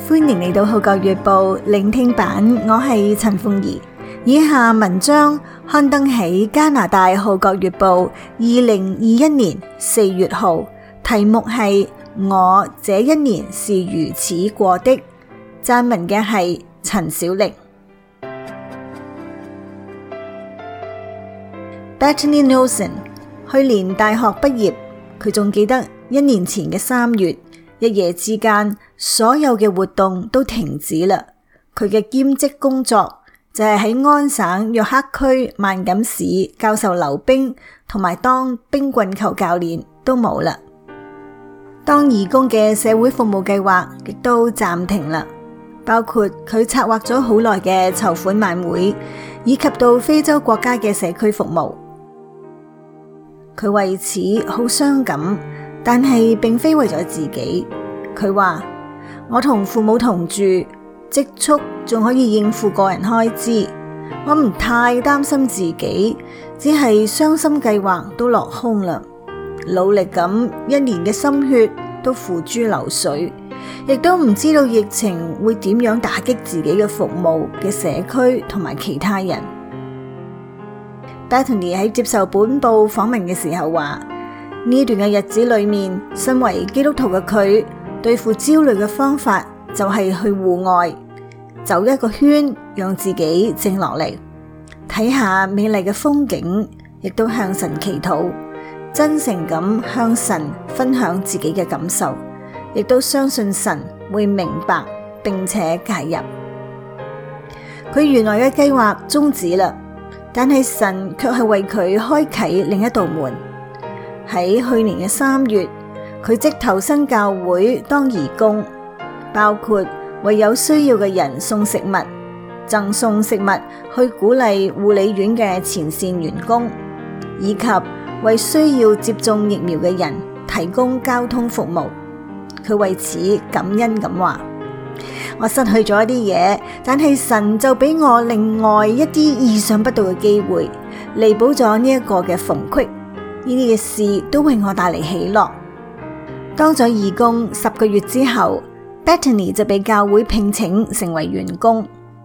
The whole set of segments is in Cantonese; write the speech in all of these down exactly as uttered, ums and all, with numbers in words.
歡迎嚟到《號角月報》聆聽版，我係陳鳳儀。以下文章刊登喺加拿大《號角月報》二零二一年四月號，題目係我這一年是如此過的，撰文嘅係陳小玲。Bettany Nosson 去年大學畢業，佢仲記得一年前嘅三月，一夜之間，所有嘅活動都停止啦。佢嘅兼職工作就係喺安省約克區萬錦市教授溜冰，同埋當冰棍球教練都冇啦。當義工嘅社會服務計劃亦都暫停啦，包括佢策劃咗好耐嘅籌款晚會，以及到非洲國家嘅社區服務。佢為此好傷感，但係並非為咗自己。佢話：我同父母同住，積蓄仲可以應付個人開支，我唔太擔心自己，只係傷心計劃都落空啦。努力咁一年嘅心血都付諸流水，亦都唔知道疫情會點樣打擊自己嘅服務嘅社區同埋其他人。Bettany 喺接受本報訪問嘅時候話：呢段嘅日子裏面，身為基督徒嘅佢，對付焦慮嘅方法就係去戶外走一個圈，讓自己靜落嚟，睇下美麗嘅風景，亦都向神祈禱，真誠咁向神分享自己嘅感受，亦都相信神會明白並且介入。佢原來嘅計劃終止啦，但係神卻係為佢開啟另一道門。喺去年嘅三月，佢即投身教會當義工，包括為有需要嘅人送食物、贈送食物去鼓勵護理院嘅前線員工，以及為需要接種疫苗嘅人提供交通服務。佢為此感恩咁話：我失去咗一啲嘢，但係神就俾我另外一啲意想不到嘅機會，彌補咗呢一個嘅縫隙。呢啲嘅事都為我帶嚟喜樂。當咗義工十個月之後， Bettany 就被教會聘請成為員工。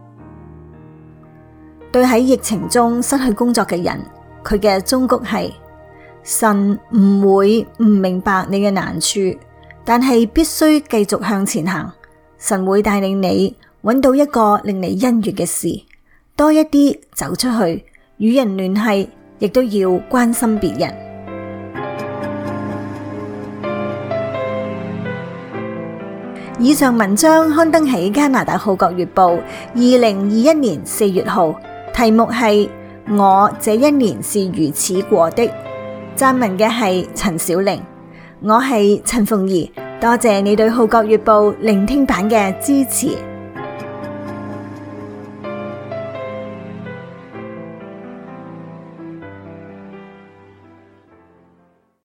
對喺疫情中失去工作嘅人，佢嘅忠告係：神唔會唔明白你嘅難處，但係必須繼續向前行。神會帶領你揾到一個令你欣悅嘅事，多一啲走出去，與人聯繫，亦都要關心別人。以上文章刊登喺加拿大《號角月報》二零二一年四月號，題目係我這一年是如此過的，撰文嘅係陳小玲。我係陳鳳儀，多謝你對《號角月報》聆聽版嘅支持。